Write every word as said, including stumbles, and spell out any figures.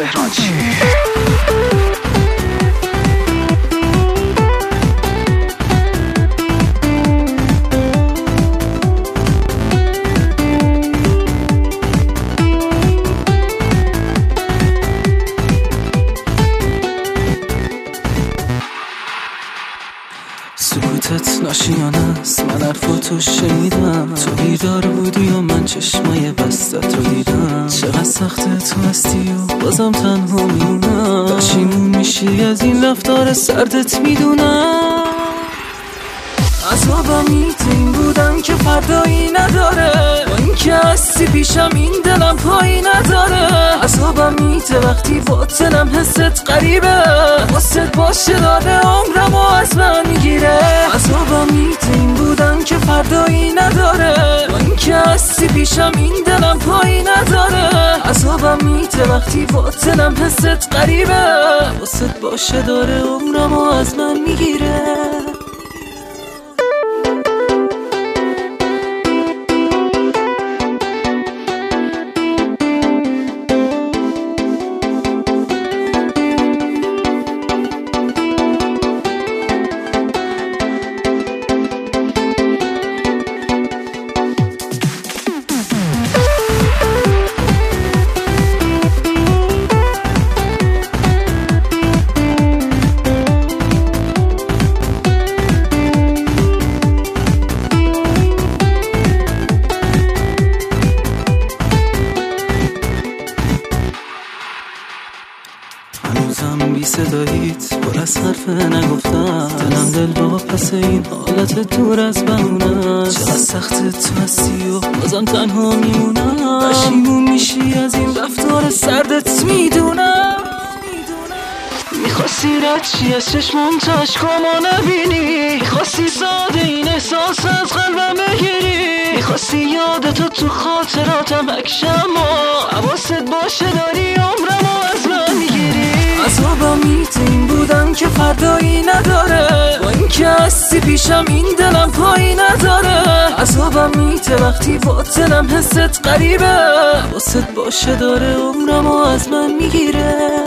تهران چی؟ سکوتت ناشیانه است، من حرفاتو شنیدم. تو بیدار بودی و من چشمای بستت رو دیدم. چقدر سخته تو هستی و بازم تنها میمونم. پشیمون میشی از این رفتار سردت میدونم. عذابم میتین بودم که فردایی نداره، با این که هستی پیشم این دلم پایی نداره. عذابم میته وقتی با دلم حست قریبه، واسه باشه داده عمرم و از من میگیره. عذابم میتین بودم که فردایی نداره، با این که هستی پیشم این دلم پایی نداره. عذابم میته وقتی با دلم حست قریبه، واسه باشه داره عمرم و از من میگیره. هنوزم بی صداییت پر از حرف نگفتم. دلم دل با پس این حالت دور از بمونم. چقدر سخت تو هستی و بازم تنها میمونم. پشیمون میشی از این رفتار سردت میدونم. میخواستی رد چی از چشمم تا عشقامو نبینی، میخواستی ساده این احساس از قلبم بگیری، میخواستی یادتو تو خاطراتم بکشم و حواست باشه داری عمرمو از من میگیری. عذابم میته این بودم که فردایی نداره، با این که هستی پیشم این دلم پایی نداره. عذابم میته وقتی با دلم حست قریبه، واسه باشه داره عمرمو از من میگیره.